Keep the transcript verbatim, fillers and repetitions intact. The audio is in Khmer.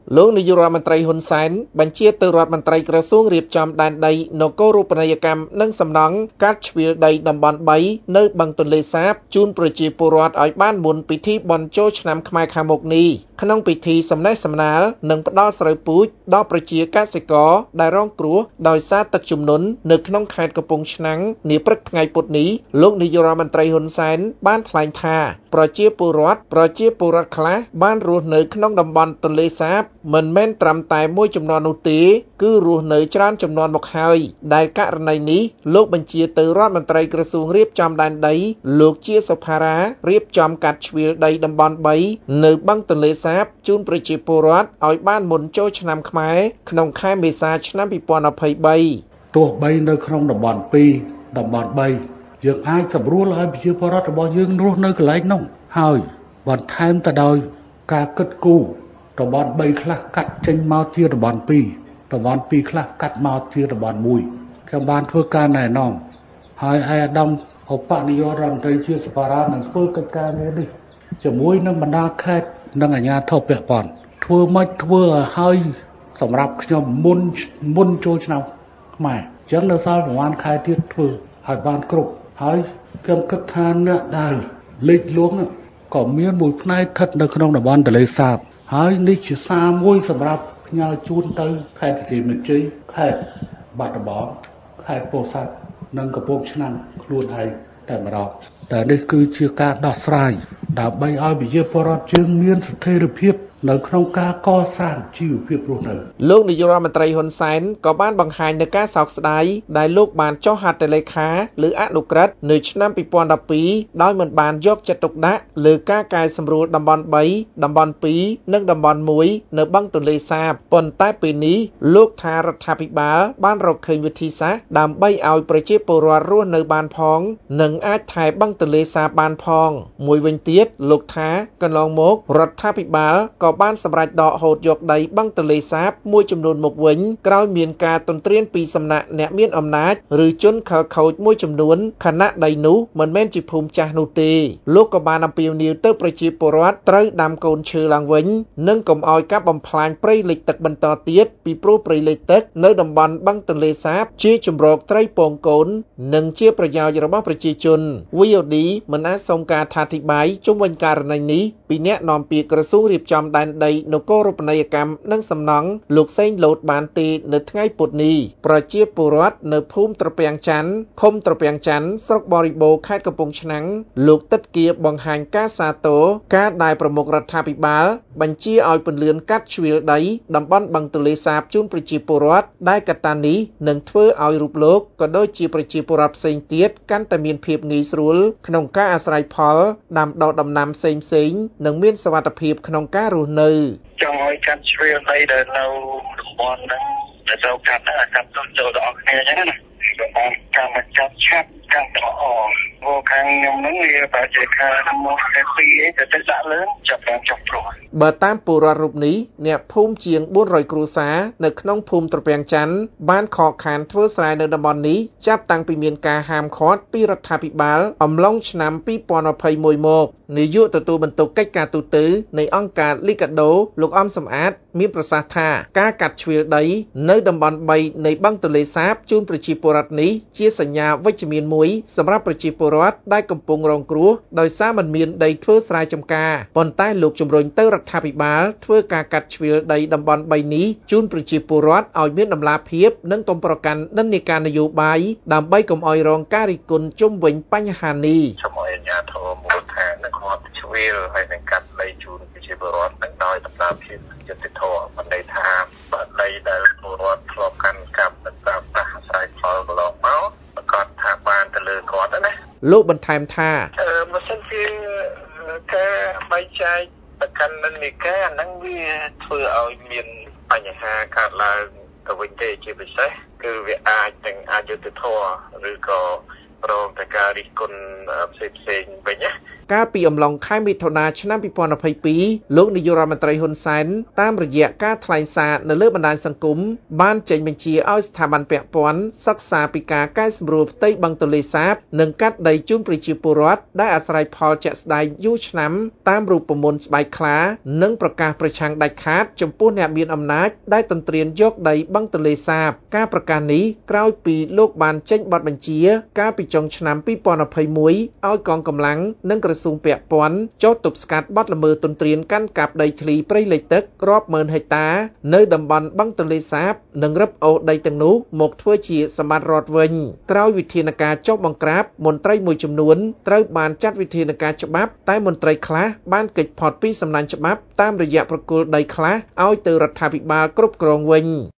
លោកនាយករដ្ឋមន្ត្រីហ៊ុនសែនបញ្ជាទៅរដ្ឋមន្ត្រីក្រសួងរៀបចំដែនដីនគររូបនីយកម្មនិងសំណង់កាត់ជ្រៀលដីតំបន់បីនៅបឹងទន្លេសាបជូនប្រជាពលរដ្ឋឲ្យបានមុនពិធីបុណ្យចូលឆ្នាំខ្មែរខាងមុខនេះក្នុងពិធីសំណេះសំណាលនិងផ្ដល់ស្រូវពូជដល់ប្រជាកសិករដែលរងគ្រោះដោយសារទឹកជំនន់នៅក្នុងខេត្តកំពង់ឆ្នាំងនាព្រឹកថ្ងៃពុធនេះលោកនាយករដ្ឋមន្ត្រីហ៊ុនសែនបានថ្លែងថាប្រជាពលរដ្ឋប្រជាពលរដ្ឋខ្លះបានរស់នៅក្នុងតំបន់ទន្លេសាបមិនមែនត្រឹមតែមួយចំនួននោះទេគឺរស់នៅច្រើនចំនួនមកហើយដែលករណីនេះលោកបញ្ជាទៅរដ្ឋមន្ត្រីក្រសួងរៀបចំដែនដីលោកជាសុផារ៉ារៀបចំកាត់ជ្រៀលដីតំបន់បីនៅបឹងទន្លេសាបជូនប្រជាពលរដ្ឋឲ្យបានមុនចូលឆ្នាំខ្មែរក្នុងខែមេសាឆ្នាំពីរពាន់ยี่สิบสามទោះបីនៅក្នុងតំបន់ពីរតំបន់បីយើងអាចសម្រួលឲ្យប្រជាពលរដ្ឋរបស់យើងរស់នៅកន្លែងនោះហើយបន្ថែមទៅដោយការគិតគូរតំបន់បីខ្លះកាត់ចេញមកជាតំបន់ពីរតំបន់ពីរខ្លះកាត់មកជាតំបន់មួយខ្ញុំបានធ្វើការណែនាំហើយឯកឧត្តមឧបនាយករដ្ឋមន្ត្រីជាសភារានឹងធ្វើកិច្ចការងារនេះជាមួយនឹងបណ្ដាខេត្តនិងអាជ្ញាធរពាក់ព័ន្ធធ្វើម៉េចធ្វើឲ្យសម្រាប់ខ្ញុំមុនមុនចូលឆ្នាំខ្មែរអញ្ចឹងនៅសល់ប្រហែលខែទៀតធ្វើឲ្យបានគ្រប់ហើយខ្ញុំគិតថាអ្នកដែលលេចលួងក៏មានមួយផ្នែកស្ថិតនៅក្នុងតំបន់ទន្លេសាបហើយនេះជាសារមួយសម្រាប់ផ្ញើជូនទៅខេត្តព្រះសីហនុជ័យខេត្តបាត់ដំបងខេត្តពោធិ៍សាត់និងកំពង់ឆ្នាំងខ្លួនឯងតែម្ដងតែនេះគឺជាការដោះស្រាយដើម្បីឲ្យប្រជាពលរដ្ឋយើងមានស្ថិរភាពនៅក្នុងការកសាងជីវភាពរស់នៅលោកនាយករដ្ឋមន្ត្រីហ៊ុនសែនក៏បានបង្ហាញនូវការសោកស្ដាយដែលលោកបានចុះហត្ថលេខាឬអនុក្រឹត្យនៅឆ្នាំពីរពាន់ដប់ពីរដោយមិនបានយកចិត្តទុកដាក់លើការកែសម្រួលតំបន់បីតំបន់ពីរនិងតំបន់មួយនៅបឹងទន្លេសាបប៉ុន្តែពេលនេះលោកថារដ្ឋាភិបាលបានរកឃើញវិធីសាស្ត្រដើម្បីឲ្យប្រជាពលរដ្ឋរស់នៅបានផងនិងអាចថែបឹងទន្លេសាបបានផងមួយវិញទៀតលោកថាកន្លងមករដ្ឋាភិបាលក៏បានសម្រេចដកហូតយកដីបឹងទន្លេសាបមួយចំនួនមកវិញក្រោយមានការទន្ទ្រានពីសំណាក់អ្នកមានអំណាចឬជនខិលខូចមួយចំនួនខណៈដីនោះមិនមែនជាភូមិចាស់នោះទេលោកក៏បានអំពាវនាវទៅប្រជាពលរដ្ឋត្រូវដាំកូនឈើឡើងវិញនិងកុំឲ្យការបំផ្លាញព្រៃលិចទឹកបន្តទៀតពីព្រោះព្រៃលិចទឹកនៅតំបន់បឹងទន្លេសាបជាជម្រកត្រីពងកូននិងជាប្រយោជន៍របស់ប្រជាជន វី អូ ឌី មិនអាចសុំការអធិប្បាយជុំវិញករណីនេះពីអ្នកនាំពាក្យក្រសួងរៀបចំដែនដីនគររូបនីយកម្មនិងសំណង់លោកសេងលូតបានទេនៅថ្ងៃពុធនេះប្រជាពលរដ្ឋនៅភូមិត្រពាំងច័ន្ទឃុំត្រពាំងច័ន្ទស្រុកបរិបូរខេត្តកំពង់ឆ្នាំងលោកទឹកគៀបង្ហាញការសាទរការដែលប្រមុខរដ្ឋាភិបាលបញ្ជាឲ្យពន្លឿនកាត់ជ្រៀលដីតំបន់បឹងទន្លេសាបជូនប្រជាពលរដ្ឋដែលកត្តានេះនឹងធ្វើឲ្យរូបលោកក៏ដូចជាប្រជាពលរដ្ឋផ្សេងទៀតកាន់តែមានភាពងាយស្រួលក្នុងការអាស្រ័យផលដាំដុះដំណាំផ្សេងៗនិងមានសុវត្ថិភាពក្នុងការរស់នៅចង់ឲ្យកាត់ជ្រៀលដីដែលនៅតំបន់ហ្នឹងដែលត្រូវកាត់ហ្នឹងកាត់ទៅចូលដល់គ្នាអញ្ចឹងណាគឺបានកម្មកាត់ឆាប់កាត់ល្អព្រោះខាងខ្ញុំហ្នឹងវាបើជាខាងមកតែពីរអីទៅទៅដាក់លើចាប់បានចុះព្រោះបើតាមពលរដ្ឋរូបនេះអ្នកភូមិជាងបួនរយគ្រួសារនៅក្នុងភូមិត្រពាំងច័ន្ទបានខកខានធ្វើស្រែនៅតំបន់នេះចាប់តាំងពីមានការហាមឃាត់ពីរដ្ឋាភិបាលអំឡុងឆ្នាំពីរពាន់ยี่สิบเอ็ดមកនាយកទទួលបន្ទុកកិច្ចការទូតនៃអង្គការលីកាដូលោកអំសំអាតមានប្រសាសន៍ថាការកាត់ជ្រៀលដីនៅតំបន់បីនៃបឹងទន្លេសាបជូនប្រជាពលរដ្ឋនេះជាសញ្ញាវិជ្ជមានមួយសម្រាប់ប្រជាពលរដ្ឋដែលកំពុងរងគ្រោះដោយសារមិនមានដីធ្វើស្រែចម្ការប៉ុន្តែលោកជំរុញទៅរដ្ឋាភិបាលធ្វើការកាត់ជ្រៀលដីតំបន់បីនេះជូនប្រជាពលរដ្ឋឲ្យមានតម្លាភាពនិងកុំប្រកាន់និន្នាការនយោបាយដើម្បីកុំឲ្យរងការរិះគន់ជុំវិញបញ្ហានេះសូមឲ្យអាជ្ញាធរមូលដ្ឋាននិងគាត់ជ្រៀលហើយនឹងកាត់ដីជូនប្រជាពលរដ្ឋនឹងដោយតម្លាភាពយុត្តិធម៌មិនន័យថាបើដីដែលពលរដ្ឋធ្លាប់កាន់កាប់និងប្រើប្រាស់អាស្រ័យផលកន្លងមកប្រកាសថាបានទៅលើគាត់ណាលោកបន្ថែមថាអឺបើសិនជាការបែងចែកប្រកាន់និន្នាការហ្នឹងវាធ្វើឲ្យមានបញ្ហាកើតឡើងទៅវិញទេជាពិសេសគឺវាអាចទាំងអយុត្តិធម៌ឬក៏រងតែការរិះគន់ផ្សេងផ្សេងវិញណាកាលពីអំឡុងខែមិថុនាឆ្នាំពីរពាន់ยี่สิบสองលោកនាយករដ្ឋមន្ត្រីហ៊ុនសែនតាមរយៈការថ្លែងសារនៅលើបណ្ដាញសង្គមបានចេញបញ្ជាឲ្យស្ថាប័នពាក់ព័ន្ធសិក្សាពីការកែសម្រួលផ្ទៃបឹងទន្លេសាបនិងកាត់ដីជូនប្រជាពលរដ្ឋដែលអាស្រ័យផលជាក់ស្ដែងយូរឆ្នាំតាមរូបមន្តស្បែកខ្លានិងប្រកាសប្រឆាំងដាច់ខាតចំពោះអ្នកមានអំណាចដែលទន្ទ្រានយកដីបឹងទន្លេសាបការប្រកាសនេះក្រោយពីលោកបានចេញបទបញ្ជាកាលពីចុងឆ្នាំពីរពាន់ยี่สิบเอ็ดឲ្យកងកម្លាំងនិងក្រសួងពាក់ព័ន្ធចោទទប់ស្កាត់បទល្មើសទន្ទ្រានកាន់កាប់ដីធ្លីព្រៃលិចទឹករាប់ម៉ឺនហិកតានៅតំបន់បឹងទន្លេសាបនិងរឹបអូសដីទាំងនោះមកធ្វើជាសម្បត្តិរដ្ឋវិញក្រោយវិធានការចុះបង្ក្រាបមន្ត្រីមួយចំនួនត្រូវបានចាត់វិធានការច្បាប់តែមន្ត្រីខ្លះបានគេចផុតពីសំណាញ់ច្បាប់តាមរយៈប្រគល់ដីខ្លះឲ្យទៅរដ្ឋាភិបាលគ្រប់គ្រងវិញ